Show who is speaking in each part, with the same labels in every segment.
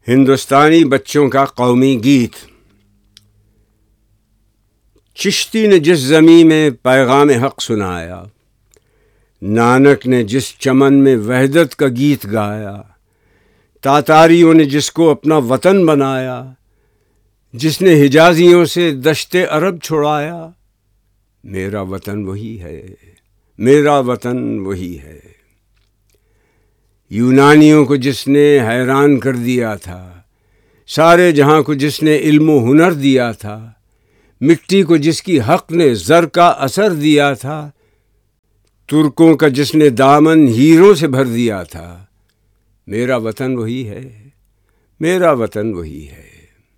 Speaker 1: ہندوستانی بچوں کا قومی گیت۔ چشتی نے جس زمین میں پیغام حق سنایا، نانک نے جس چمن میں وحدت کا گیت گایا، تاتاریوں نے جس کو اپنا وطن بنایا، جس نے حجازیوں سے دشت عرب چھڑایا، میرا وطن وہی ہے، میرا وطن وہی ہے۔ یونانیوں کو جس نے حیران کر دیا تھا، سارے جہاں کو جس نے علم و ہنر دیا تھا، مٹی کو جس کی حق نے زر کا اثر دیا تھا، ترکوں کا جس نے دامن ہیروں سے بھر دیا تھا، میرا وطن وہی ہے، میرا وطن وہی ہے۔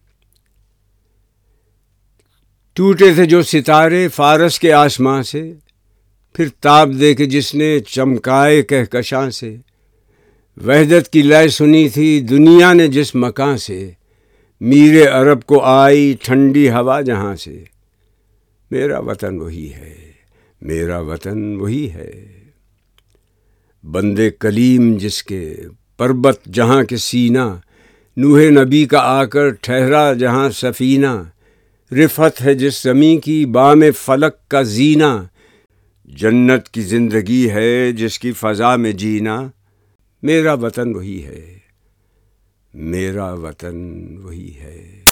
Speaker 1: ٹوٹے تھے جو ستارے فارس کے آسماں سے، پھر تاب دے کے جس نے چمکائے کہکشاں سے، وحدت کی لے سنی تھی دنیا نے جس مکاں سے، میر عرب کو آئی ٹھنڈی ہوا جہاں سے، میرا وطن وہی ہے، میرا وطن وہی ہے۔ بندے کلیم جس کے پربت جہاں کے سینہ، نوح نبی کا آ کر ٹھہرا جہاں سفینہ، رفعت ہے جس زمیں کی بام فلک کا زینہ، جنت کی زندگی ہے جس کی فضا میں جینا، میرا وطن وہی ہے، میرا وطن وہی ہے۔